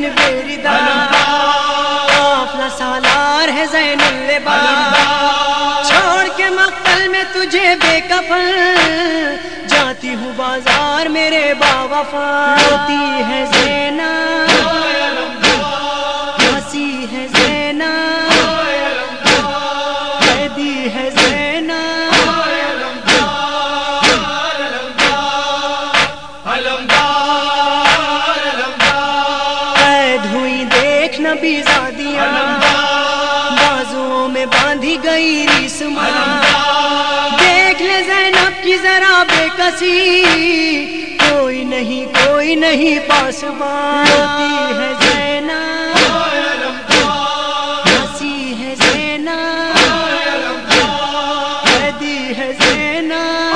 بیردا قافلہ سالار ہے زین اللباس چھوڑ کے مقتل میں تجھے بے کفن جاتی ہوں بازار میرے باوفا روتی ہے زینب ہنسی ہے زینب قیدی ہے زینب قید ہوئی دیکھ نبی زادیاں بازوؤں میں باندھی گئی ریسماں دیکھ لے زینب کی ذرا بے کسی کوئی نہیں پاسباں روتی ہے زینب ہنسی ہے زینب قیدی ہے زینب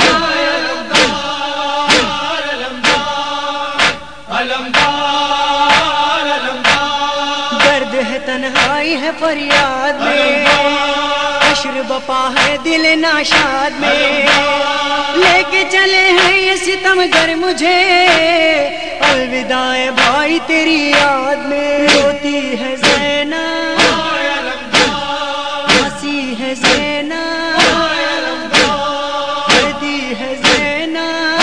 درد ہے تنہائی ہے فریاد میں حشر بپا ہے دل ناشاد میں لے کے چلے ہیں یہ ستمگر مجھے الوداع بھائی تیری یاد میں روتی ہے زینب ہنسی ہے زینب قیدی ہے زینب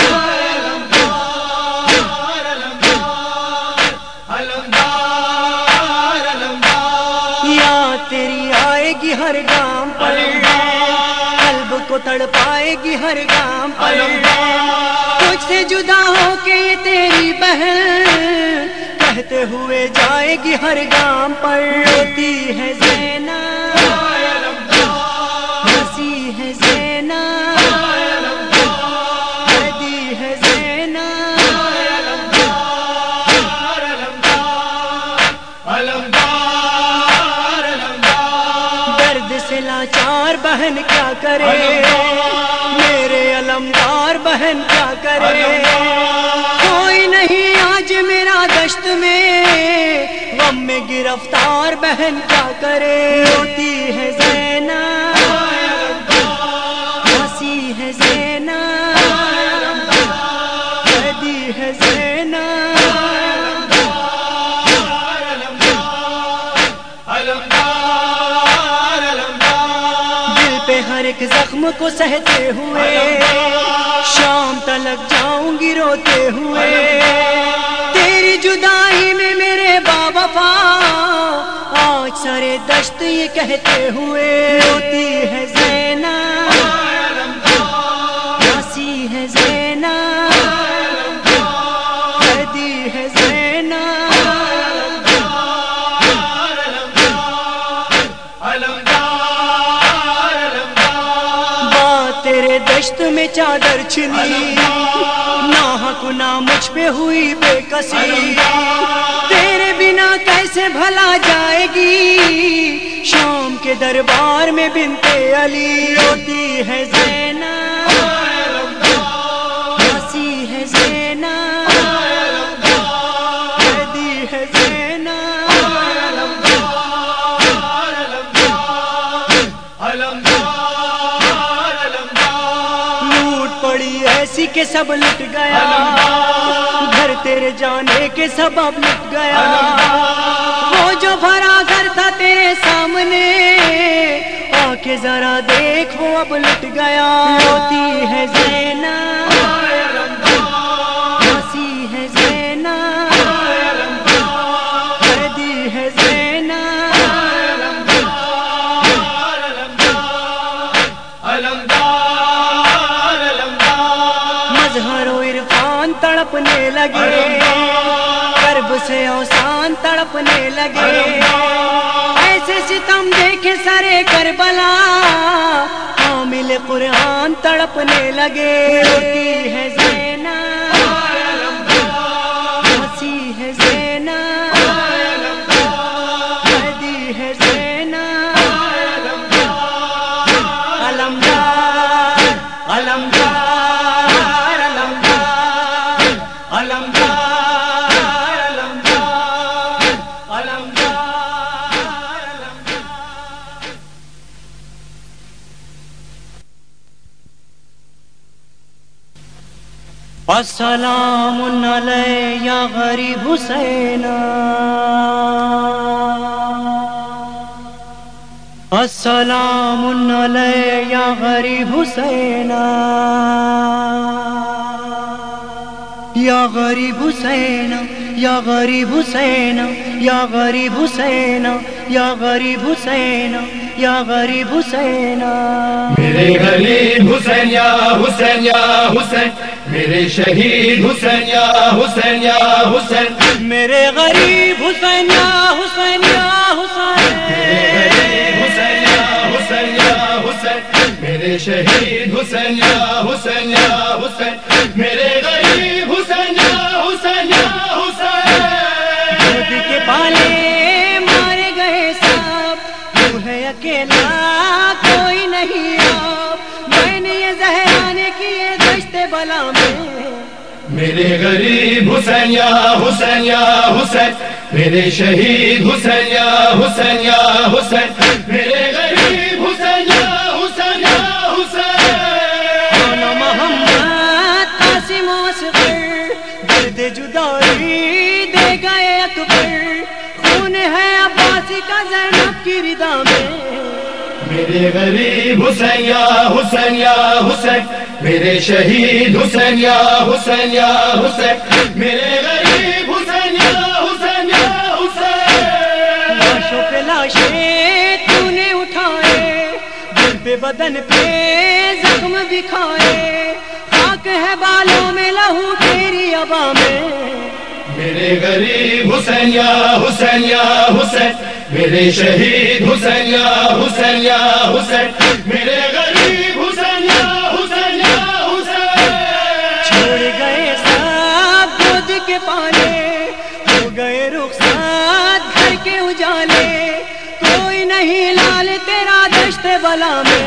یاد تیری آئے گی ہر گام پر قلب کو تڑپائے گی ہر گام پر تجھ سے جدا ہو کے یہ تیری بہن کہتے ہوئے جائے گی ہر گام پر روتی ہے زینب ہنسی ہے زینب قیدی ہے زینب درد سے لاچار بہن کیا کرے میرے علمدار بہن کیا کرے کوئی نہیں آج میرا دشت میں غم میں گرفتار بہن کیا کرے روتی ہے زینب ہنسی ہے زینب قیدی ہے زینب دل پہ ہر ایک زخم کو سہتے ہوئے شام تلک جاؤں گی روتے ہوئے تیری جدائی میں میرے باوفا آج سارے دشت یہ کہتے ہوئے روتی ہے زینب ہنسی ہے زینب قیدی ہے زینب بات تیرے دشت میں چادر چلی ناحق نہ مجھ پہ ہوئی بے کسی تیرے بنا کیسے بھلا جائے گی شام کے دربار میں بنتے علی روتی ہے زینب ہنسی ہے زینب قیدی ہے زینب لوٹ پڑی ایسی کہ سب لٹ گیا گھر تیرے جانے کے سبب لٹ گیا وہ جو بھرا گھر تھا تیرے سامنے آ کے ذرا دیکھ وہ اب لٹ گیا روتی ہے زینب ہنسی ہے زینب قیدی ہے زینب مظہر و عرفان تڑپنے لگے کرب سے اوسان تڑپنے لگے ایسے ستم دیکھے سرے کربلا حامل قرآن تڑپنے لگے روتی ہے زینب ہنسی ہے زینب قیدی ہے زینب علمدار علمدار علمدار علمدار علمدار علمدار السلام علیہ یا غریب حسین السلام علیہ یا غریب حسین، یا غریب حسین، یا غریب حسین، یا غریب حسین، یا غریب حسین، یا غریب حسین، میرے غریب حسین یا حسین یا حسین، میرے شہید حسین یا حسین یا حسین، میرے غریب حسین یا حسین یا حسین، میرے شہید حسین یا حسین یا حسین، میرے غریب حسین یا حسین یا حسین، خود کے پالے مارے گئے سب، تو ہے اکیلا کوئی نہیں اب، میں نے یہ زہرانے کیے دشت بلا میں، میرے غریب حسین یا حسین یا حسین، میرے شہید حسین یا حسین یا حسین، میرے غریب حسین یا حسین یا حسین، مولا محمد قاسم و اصغر درد جدائی دے گئے اکبر، خون ہے عباسی کا زینب کی ردا میں، میرے غریب حسین یا حسین یا حسین، میرے شہید حسین یا حسین یا حسین، میرے غریب حسین یا حسین یا حسین، لاشوں پہ لاشیں تو نے اٹھائے، دل پہ بدن پہ زخم دکھائے، خاک ہے بالوں میں لہو تیری ابا میں، میرے غریب حسین یا حسین یا حسین، میرے شہید حسین یا حسین یا حسین، میرے غریب حسین یا حسین یا حسین، چھوڑ گئے سب گود کے پالے، ہو گئے رخصت گھر کے اجالے، کوئی نہیں لال تیرا دشت بلا میں،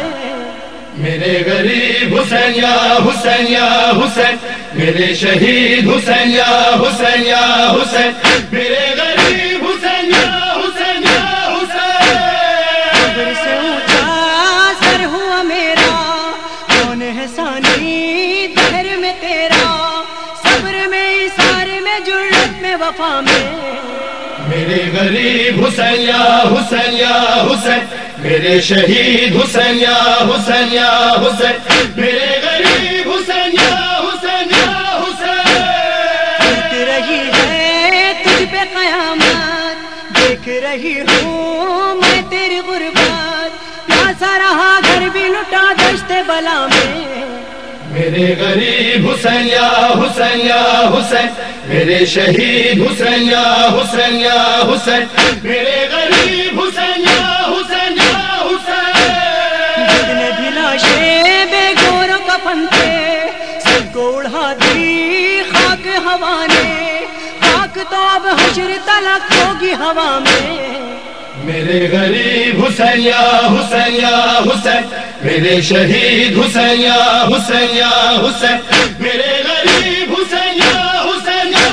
میرے غریب حسین یا حسین یا حسین، میرے شہید حسین یا حسین یا حسین، میرے غریب حسین یا حسین یا حسین، قبر سے اونچا سر ہوا میرا، کون ہے ثانی دہر میں تیرا، صبر میں اثار میں جرت میں وفا میں، میرے غریب حسین یا حسین یا حسین، میرے شہید حسین یا حسین یا حسین، میرے غریب حسین یا حسین یا حسین، دیکھ رہی ہے تجھ پہ قیامت، دیکھ رہی ہوں میں تیری غربت، پیاسا رہا گھر بھی لٹا دشت بلا میں، میرے غریب حسین یا حسین یا حسین، میرے شہید حسین یا حسین یا حسین، میرے غریب حسین یا حسین یا حسین، جتنے بھی لاشیں بے گور و کفن تھے، سب کو اڑا دی خاک ہوا نے، خاک تو اب حشر تلک ہوگی ہوا میں، میرے غریب حسین یا حسین یا حسین، میرے شہید حسین یا حسین یا حسین، میرے غریب حسین یا حسین یا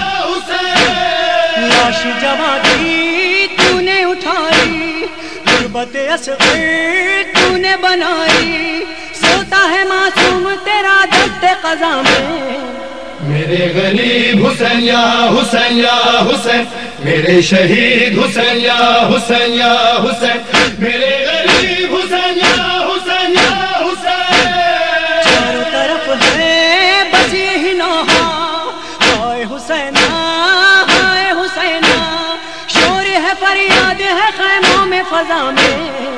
حسین، لاش جوان کی تو نے اٹھائی، غربت اصغر تو نے بنائی، سوتا ہے معصوم تیرا دست قضا میں، میرے غریب حسین یا حسین یا حسین، میرے شہید حسین یا حسین یا حسین، میرے غریب حسین یا حسین یا حسین، چاروں طرف ہے بس یہی نوحہ، ہائے حسینہ ہائے حسینہ، شور ہے فریاد ہے خیموں میں فضا میں،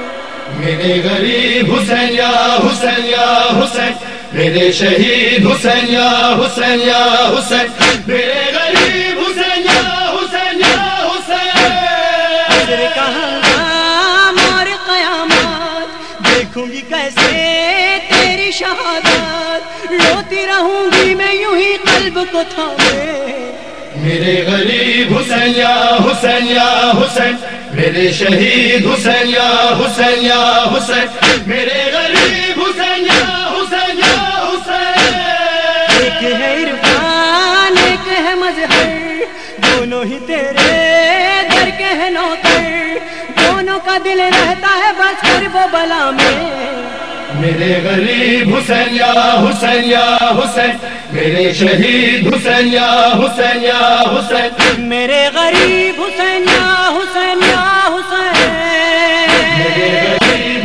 میرے غریب حسین یا حسین یا حسین، میرے شہید حسین یا حسین یا حسین، میرے غریب حسین یا حسین یا حسین، عصر کا ہنگام اور قیامت، دیکھوں گی کیسے تیری شہادت، روتی رہوں گی میں یوں ہی قلب کو تھامے، میرے غریب حسین یا حسین یا حسین، میرے شہید حسین یا حسین یا حسین، میرے غریب حسین یا حسین یا حسین، ایک ہے عرفان ایک ہے مظہر، دونوں ہی تیرے در کے ہیں نوکر، دونوں کا دل رہتا ہے بس کرب و بلا میں، میرے غریب حسین یا حسین یا حسین، میرے شہید حسین یا حسین یا حسین، میرے غریب حسین یا حسین یا حسین، میرے غریب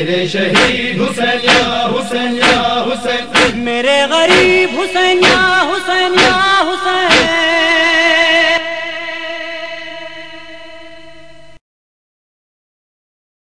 میرے شہید حسین